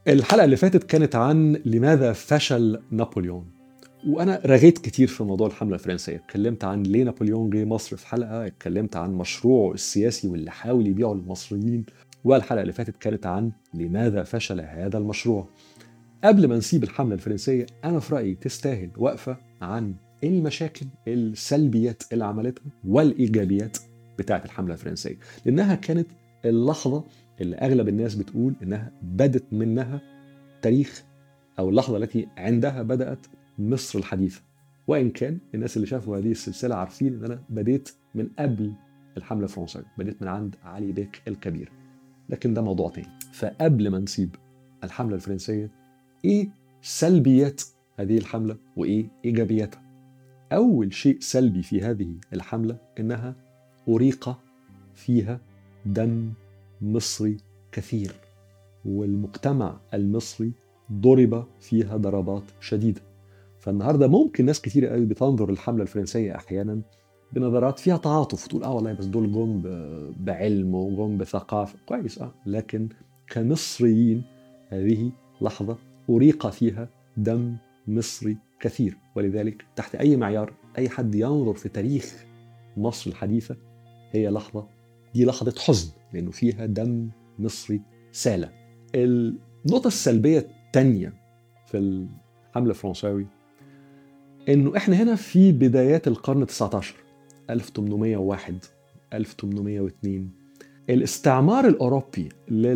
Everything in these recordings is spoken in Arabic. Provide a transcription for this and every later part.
الحلقة اللي فاتت كانت عن لماذا فشل نابليون، وأنا رغيت كتير في موضوع الحملة الفرنسية. اتكلمت عن ليه نابليون جه مصر في حلقة، اتكلمت عن مشروعه السياسي واللي حاول يبيعه للمصريين، والحلقة اللي فاتت كانت عن لماذا فشل هذا المشروع. قبل ما نسيب الحملة الفرنسية، أنا في رأيي تستاهل وقفة عن المشاكل السلبيات اللي عملتها والإيجابيات بتاعت الحملة الفرنسية، لأنها كانت اللحظة اللي أغلب الناس بتقول إنها بدت منها تاريخ، أو اللحظة التي عندها بدأت مصر الحديثة. وإن كان الناس اللي شافوا هذه السلسلة عارفين إن أنا بديت من قبل الحملة الفرنسية، بديت من عند علي بيك الكبير، لكن ده موضوع تاني. فقبل ما نسيب الحملة الفرنسية، إيه سلبيات هذه الحملة وإيه إيجابياتها؟ أول شيء سلبي في هذه الحملة إنها أريق فيها دم مصري كثير، والمجتمع المصري ضرب فيها ضربات شديدة. فالنهاردة ممكن ناس كتير قوي بتنظر الحملة الفرنسية أحيانا بنظرات فيها تعاطف، تقول والله بس دول جم بعلم وجم بثقافة كويس، لكن كمصريين هذه لحظة أريق فيها دم مصري كثير. ولذلك تحت أي معيار أي حد ينظر في تاريخ مصر الحديثة، هي دي لحظة حزن، لأنه فيها دم مصري سالة. النقطة السلبية الثانية في الحملة الفرنساوي إنه إحنا هنا في بدايات القرن 19، 1801 1802. الاستعمار الأوروبي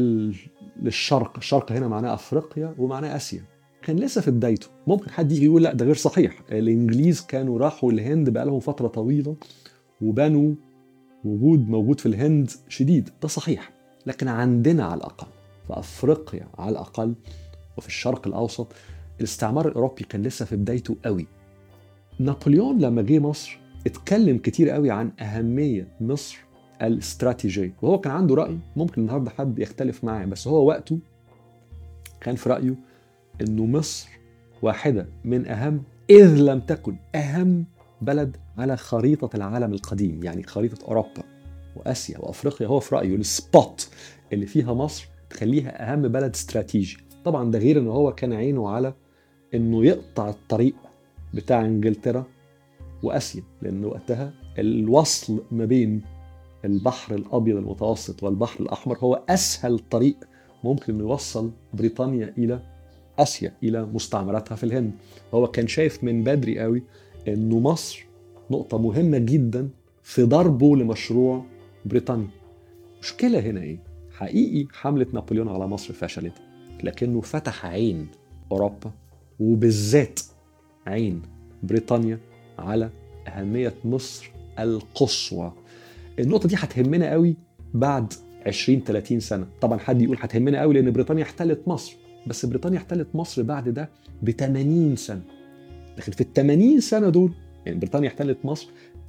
للشرق، الشرق هنا معناه أفريقيا ومعناه آسيا، كان لسه في بدايته. ممكن حد يجي يقول لا ده غير صحيح، الإنجليز كانوا راحوا الهند بقالهم فترة طويلة وبنوا وجود موجود في الهند شديد، ده صحيح. لكن عندنا على الأقل في أفريقيا على الأقل وفي الشرق الأوسط الاستعمار الأوروبي كان لسه في بدايته قوي. نابليون لما جه مصر اتكلم كتير قوي عن أهمية مصر الاستراتيجية، وهو كان عنده رأي ممكن النهاردة حد يختلف معاه، بس هو وقته كان في رأيه إنه مصر واحدة من أهم، إذ لم تكن أهم بلد على خريطة العالم القديم، يعني خريطة أوروبا وآسيا وأفريقيا. هو في رأيه السبوت اللي فيها مصر تخليها أهم بلد استراتيجي. طبعا ده غير إنه هو كان عينه على إنه يقطع الطريق بتاع إنجلترا وآسيا، لأنه وقتها الوصل ما بين البحر الأبيض المتوسط والبحر الأحمر هو أسهل طريق ممكن إنه يوصل بريطانيا إلى آسيا، إلى مستعمراتها في الهند. هو كان شايف من بدري قوي إنه مصر نقطة مهمة جدا في ضربه لمشروع بريطانيا. مشكلة هنا إيه؟ حقيقي حملة نابليون على مصر فشلت، لكنه فتح عين أوروبا وبالذات عين بريطانيا على أهمية مصر القصوى. النقطة دي هتهمنا قوي بعد 20-30 سنة. طبعا حد يقول هتهمنا قوي لأن بريطانيا احتلت مصر، بس بريطانيا احتلت مصر بعد ده ب80 سنة. لكن في ال80 سنة دول، يعني بريطانيا احتلت مصر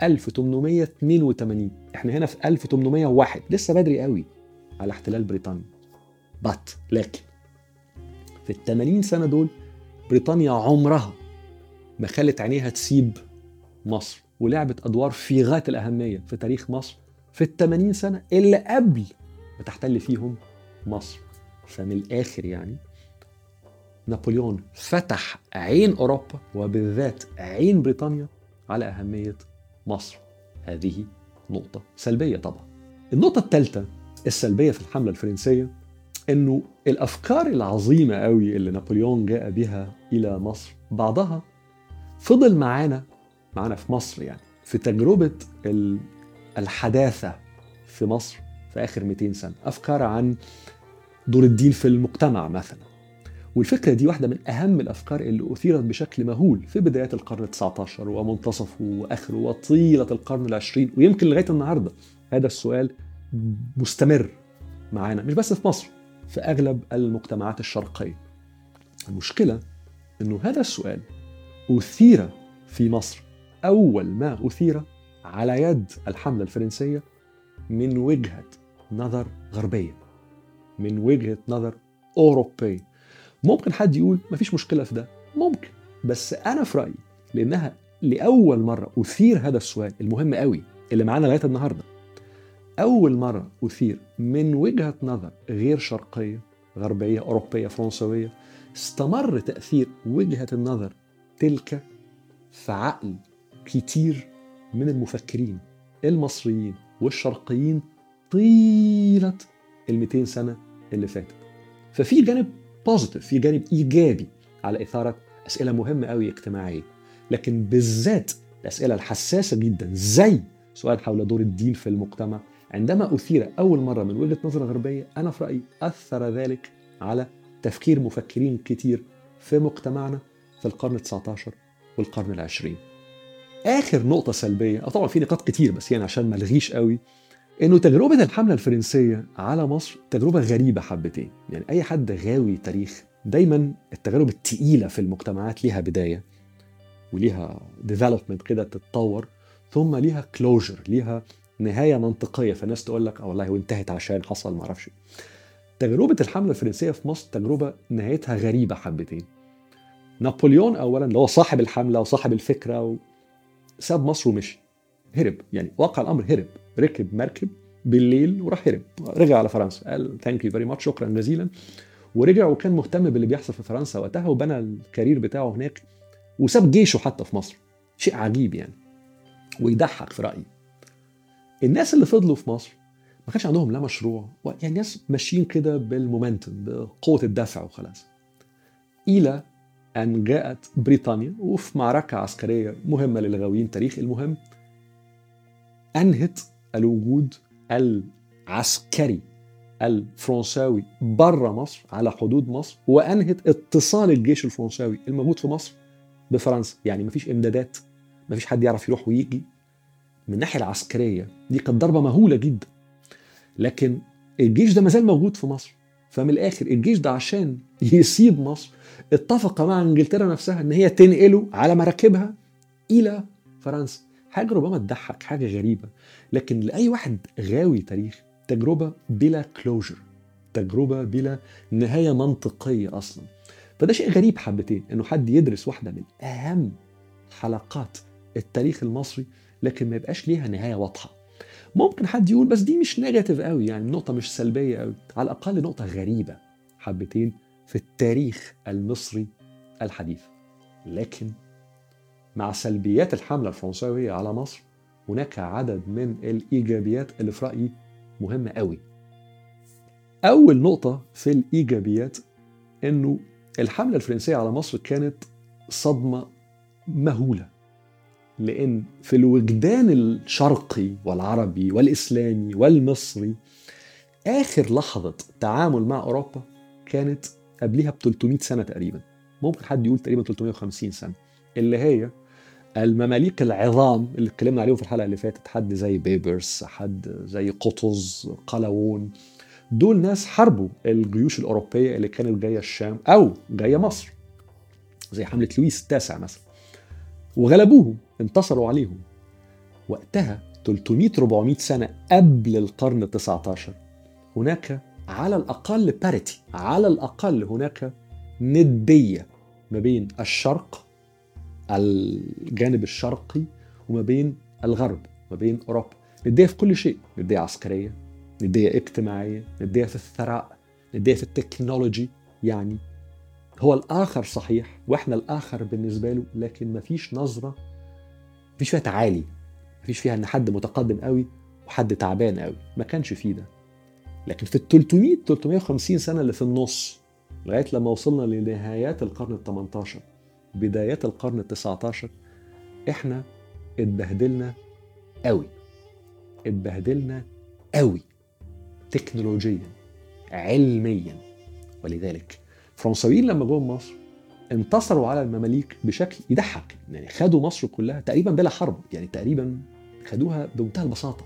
1882، احنا هنا في 1801، لسه بدري قوي على احتلال بريطانيا. لكن في ال80 سنة دول بريطانيا عمرها ما خلت عينيها تسيب مصر، ولعبت أدوار في غاية الأهمية في تاريخ مصر في ال80 سنة اللي قبل ما تحتل فيهم مصر. فمن الآخر يعني نابليون فتح عين أوروبا وبالذات عين بريطانيا على أهمية مصر. هذه نقطة سلبية طبعا. النقطة الثالثة السلبية في الحملة الفرنسية إنه الأفكار العظيمة قوي اللي نابليون جاء بها إلى مصر بعضها فضل معانا في مصر، يعني في تجربة الحداثة في مصر في آخر 200 سنة. أفكار عن دور الدين في المجتمع مثلا، والفكرة دي واحدة من أهم الأفكار اللي أثيرت بشكل مهول في بدايات القرن 19 ومنتصفه وآخره وطيلة القرن 20، ويمكن لغاية النهاردة هذا السؤال مستمر معانا، مش بس في مصر، في أغلب المجتمعات الشرقية. المشكلة أنه هذا السؤال أثير في مصر أول ما أثير على يد الحملة الفرنسية من وجهة نظر غربية، من وجهة نظر أوروبية. ممكن حد يقول مفيش مشكلة في ده، ممكن، بس أنا في رأيي لأنها لأول مرة أثير هذا السؤال المهم قوي اللي معانا لغاية النهاردة، أول مرة أثير من وجهة نظر غير شرقية غربية أوروبية فرنسوية، استمر تأثير وجهة النظر تلك في عقل كتير من المفكرين المصريين والشرقيين طيلة 200 سنة اللي فاتت. ففي جانب بوزيتيف، في جانب إيجابي على إثارة أسئلة مهمة قوي اجتماعية، لكن بالذات الأسئلة الحساسة جدا زي سؤال حول دور الدين في المجتمع عندما أثير أول مرة من وجهة نظر غربية، أنا في رأيي أثر ذلك على تفكير مفكرين كتير في مجتمعنا في القرن 19 والقرن 20. آخر نقطة سلبية، أو طبعا في نقاط كتير بس يعني عشان ما الغيش قوي، إنه تجربة الحملة الفرنسية على مصر تجربة غريبة حبتين. يعني أي حد غاوي تاريخ، دايما التجارب التقيلة في المجتمعات ليها بداية وليها ديفلوبمنت كده تتطور، ثم ليها كلوجر، ليها نهاية منطقية، فالناس تقول لك والله وانتهت عشان حصل معرفش. تجربة الحملة الفرنسية في مصر تجربة نهايتها غريبة حبتين. نابليون أولا اللي هو صاحب الحملة وصاحب الفكرة ساب مصر ومشي، هرب، يعني واقع الأمر هرب، ركب مركب بالليل وراح هرب، رجع على فرنسا، قال ثانك يو فيري ماتش، شكرا جزيلا، ورجع وكان مهتم باللي بيحصل في فرنسا وقتها وبنى الكارير بتاعه هناك، وساب جيشه حتى في مصر. شيء عجيب يعني ويضحك في رأيي. الناس اللي فضلوا في مصر ما كانش عندهم لا مشروع، يعني ناس ماشيين كده بالمومنتم، بقوة الدفع وخلاص، إلى أن جاءت بريطانيا وفي معركة عسكرية مهمة للغاويين تاريخ، المهم أنهت الوجود العسكري الفرنساوي برا مصر على حدود مصر، وأنهت اتصال الجيش الفرنساوي الموجود في مصر بفرنسا. يعني مفيش إمدادات، مفيش حد يعرف يروح ويجي. من الناحية العسكرية دي كانت ضربة مهولة جدا، لكن الجيش ده مازال موجود في مصر. فمن الآخر الجيش ده عشان يسيب مصر اتفق مع انجلترا نفسها ان هي تنقله على مراكبها الى فرنسا. حاجة ربما تضحك، حاجة غريبة، لكن لأي واحد غاوي تاريخ تجربة بلا كلوجر، تجربة بلا نهاية منطقية أصلا. فده شيء غريب حبتين انه حد يدرس واحدة من أهم حلقات التاريخ المصري لكن ما يبقاش ليها نهاية واضحة. ممكن حد يقول بس دي مش نيجاتيف قوي، يعني النقطة مش سلبية قوي، على الأقل نقطة غريبة حبتين في التاريخ المصري الحديث. لكن مع سلبيات الحملة الفرنساوية على مصر هناك عدد من الإيجابيات اللي في رأيي مهمة قوي. أول نقطة في الإيجابيات إنه الحملة الفرنسية على مصر كانت صدمة مهولة، لأن في الوجدان الشرقي والعربي والإسلامي والمصري آخر لحظة تعامل مع أوروبا كانت قبلها ب 300 سنة تقريبا، ممكن حد يقول تقريبا 350 سنة، اللي هي المماليك العظام اللي اتكلمنا عليهم في الحلقة اللي فاتت، حد زي بيبرس، حد زي قطز، قلاوون. دول ناس حاربوا الجيوش الأوروبية اللي كانت جاية الشام أو جاية مصر، زي حملة لويس التاسع مثلا، وغلبوهم، انتصروا عليهم. وقتها 300-400 سنة قبل القرن ال19 هناك على الأقل باريتي، على الأقل هناك ندية ما بين الشرق، الجانب الشرقي، وما بين الغرب، ما بين أوروبا. ندية في كل شيء، ندية عسكرية، ندية اجتماعية، ندية في الثراء، ندية في التكنولوجي. يعني هو الآخر صحيح وإحنا الآخر بالنسبة له، لكن مفيش نظرة، مفيش فيها تعالي، مفيش فيها إن حد متقدم قوي وحد تعبان قوي، ما كانش فيه ده. لكن في 300-350 سنة اللي في النص لغاية لما وصلنا لنهايات القرن ال18 بدايات القرن ال19 إحنا اتبهدلنا قوي، اتبهدلنا قوي تكنولوجيا، علميا. ولذلك فرنساويين لما جم مصر انتصروا على المماليك بشكل يضحك، يعني خدوا مصر كلها تقريبا بلا حرب، يعني تقريبا خدوها بمنتهى البساطة.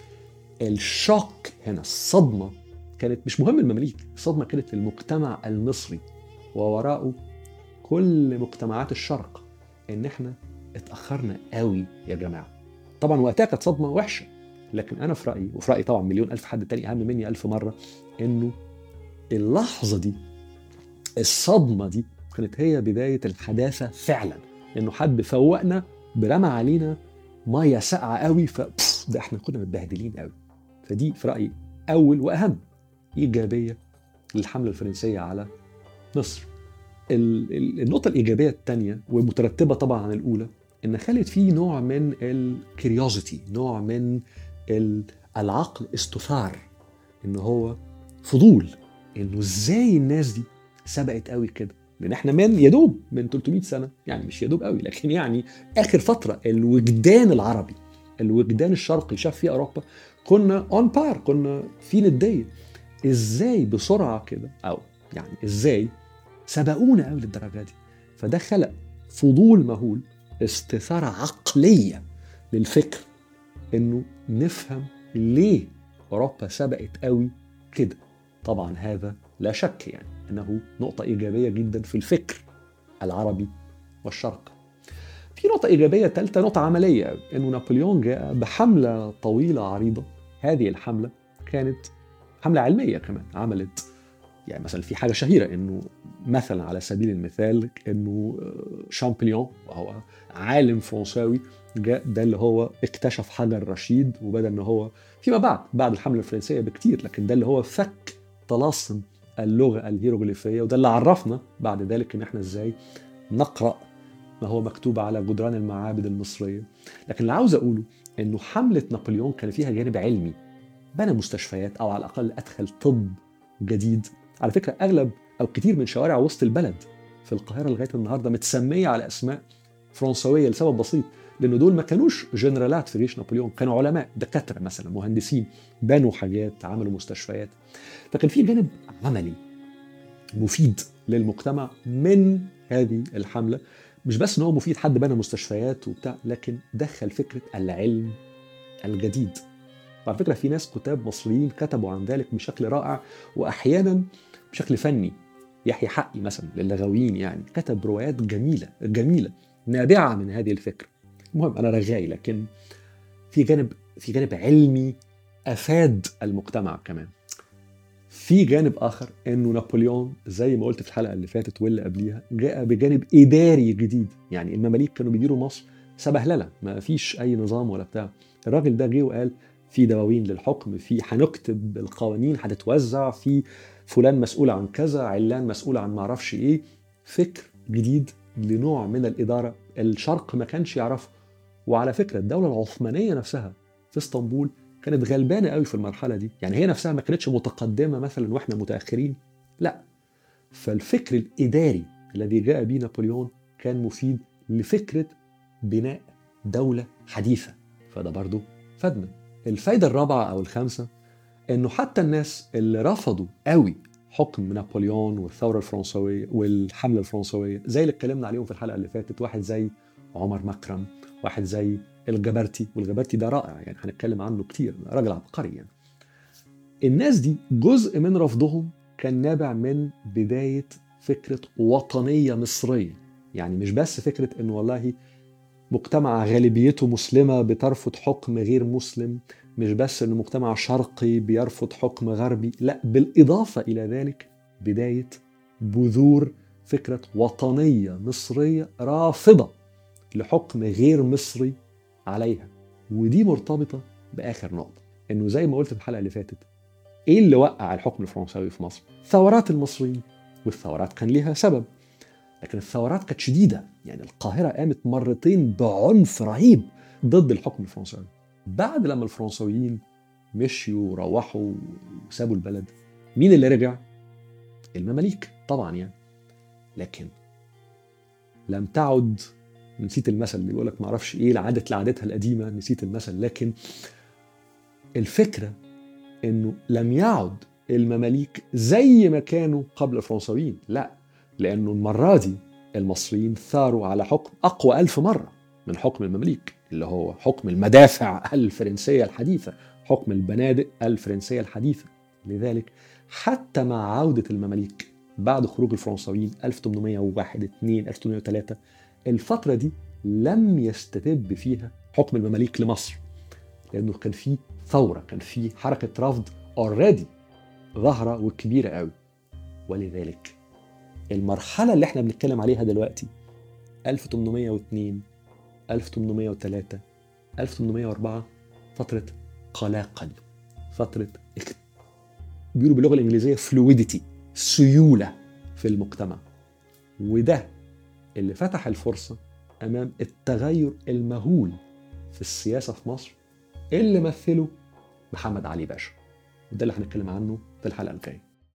الشوك هنا، الصدمة كانت مش مهم المماليك، الصدمة كانت للمجتمع المصري ووراءه كل مجتمعات الشرق، ان احنا اتأخرنا قوي يا جماعة. طبعا وقتها كانت صدمة وحشة، لكن انا في رأيي، وفي رأيي طبعا مليون ألف حد تاني اهم مني 1000 مرة، انه اللحظة دي، الصدمة دي كانت هي بداية الحداثة فعلا، انه حد فوقنا برمى علينا مية ساقعة قوي، ده احنا كنا متبهدلين قوي. فدي في رأيي أول وأهم إيجابية للحملة الفرنسية على مصر. النقطة الإيجابية الثانية ومترتبة طبعا عن الأولى إن خلت فيه نوع من الكيوريوزيتي، نوع من العقل استثار، إنه هو فضول إنه إزاي الناس دي سبقت قوي كده. لأن إحنا من يدوب من 300 سنة، يعني مش يدوب قوي لكن يعني آخر فترة الوجدان العربي، الوجدان الشرقي شاف فيه أوروبا، كنا اون بار، كنا في ندية. إزاي بسرعة كده، أو يعني إزاي سبقونا قوي للدرجة دي؟ فده خلق فضول مهول، استثارة عقلية للفكر إنه نفهم ليه أوروبا سبقت قوي كده. طبعا هذا لا شك يعني أنه نقطة إيجابية جدا في الفكر العربي والشرق. في نقطة إيجابية ثالثة، نقطة عملية، أنه نابليون جاء بحملة طويلة عريضة. هذه الحملة كانت حملة علمية كمان، عملت يعني مثلا في حاجة شهيرة أنه مثلا على سبيل المثال أنه شامبليون وهو عالم فرنساوي جاء، ده اللي هو اكتشف حجر رشيد، وبدأ أنه هو فيما بعد الحملة الفرنسية بكتير، لكن ده اللي هو فك طلاسم اللغة الهيروغليفية، وده اللي عرفنا بعد ذلك ان احنا ازاي نقرأ ما هو مكتوب على جدران المعابد المصرية. لكن اللي عاوز اقوله انه حملة نابليون كان فيها جانب علمي، بنى مستشفيات او على الاقل ادخل طب جديد. على فكرة اغلب او كتير من شوارع وسط البلد في القاهرة لغاية النهاردة متسمية على اسماء فرنسوية لسبب بسيط، لأنه دول ما كانوش جنرالات في جيش نابليون، كانوا علماء، دكاترة مثلا، مهندسين، بنوا حاجات، عملوا مستشفيات. فكان في جانب عملي مفيد للمجتمع من هذه الحملة، مش بس إنه مفيد حد بنى مستشفيات وبتاع، لكن دخل فكرة العلم الجديد. وعلى فكرة في ناس كتاب مصريين كتبوا عن ذلك بشكل رائع، وأحيانا بشكل فني. يحيى حقي مثلا للغاويين يعني كتب روايات جميلة جميلة نابعة من هذه الفكرة. المهم أنا رغاي، لكن في جانب علمي أفاد المجتمع كمان. في جانب آخر إنه نابليون زي ما قلت في الحلقة اللي فاتت واللي قبليها جاء بجانب إداري جديد. يعني المماليك كانوا بيديروا مصر سبهللة، ما فيش أي نظام ولا بتاع. الراجل ده جه وقال في دواوين للحكم، في هنكتب القوانين هتتوزع، في فلان مسؤول عن كذا، علان مسؤول عن معرفش إيه. فكر جديد لنوع من الإدارة الشرق ما كانش يعرفه. وعلى فكرة الدولة العثمانية نفسها في اسطنبول كانت غلبانة قوي في المرحلة دي، يعني هي نفسها ما كانتش متقدمة مثلا واحنا متأخرين، لا. فالفكر الإداري الذي جاء به نابليون كان مفيد لفكرة بناء دولة حديثة، فده برضو فادنا. الفايدة الرابعة أو الخامسة إنه حتى الناس اللي رفضوا قوي حكم نابليون والثورة الفرنسوية والحملة الفرنسوية، زي اللي اتكلمنا عليهم في الحلقة اللي فاتت، واحد زي عمر مكرم، واحد زي الجبرتي، والجبرتي ده رائع يعني هنتكلم عنه كتير، راجل عبقري يعني. الناس دي جزء من رفضهم كان نابع من بداية فكرة وطنية مصرية. يعني مش بس فكرة إنه والله مجتمع غالبيته مسلمة بترفض حكم غير مسلم، مش بس إنه مجتمع شرقي بيرفض حكم غربي، لا، بالإضافة إلى ذلك بداية بذور فكرة وطنية مصرية رافضة لحكم غير مصري عليها. ودي مرتبطة بآخر نقطة، إنه زي ما قلت في الحلقة اللي فاتت، إيه اللي وقع الحكم الفرنساوي في مصر؟ ثورات المصريين، والثورات كان ليها سبب، لكن الثورات كانت شديدة. يعني القاهرة قامت مرتين بعنف رهيب ضد الحكم الفرنساوي. بعد لما الفرنساويين مشيوا وروحوا وسابوا البلد، مين اللي رجع؟ المماليك طبعا يعني. لكن لم تعد، نسيت المثل اللي بيقولك معرفش ايه، العادة لعادتها القديمة، نسيت المثل، لكن الفكرة انه لم يعد المماليك زي ما كانوا قبل الفرنساويين، لا، لانه المرة دي المصريين ثاروا على حكم اقوى 1000 مرة من حكم المماليك، اللي هو حكم المدافع الفرنسية الحديثة، حكم البنادق الفرنسية الحديثة. لذلك حتى مع عودة المماليك بعد خروج الفرنساويين 1801 2 1803، الفترة دي لم يستتب فيها حكم المماليك لمصر، لأنه كان في ثورة، كان في حركة رفض already ظاهرة وكبيرة قوي. ولذلك المرحلة اللي احنا بنتكلم عليها دلوقتي 1802 1803 1804 فترة قلاقل، فترة بيقولوا باللغة الإنجليزية fluidity، سيولة في المجتمع. وده اللي فتح الفرصة أمام التغير المهول في السياسة في مصر اللي مثله محمد علي باشا. وده اللي هنتكلم عنه في الحلقة الجاية.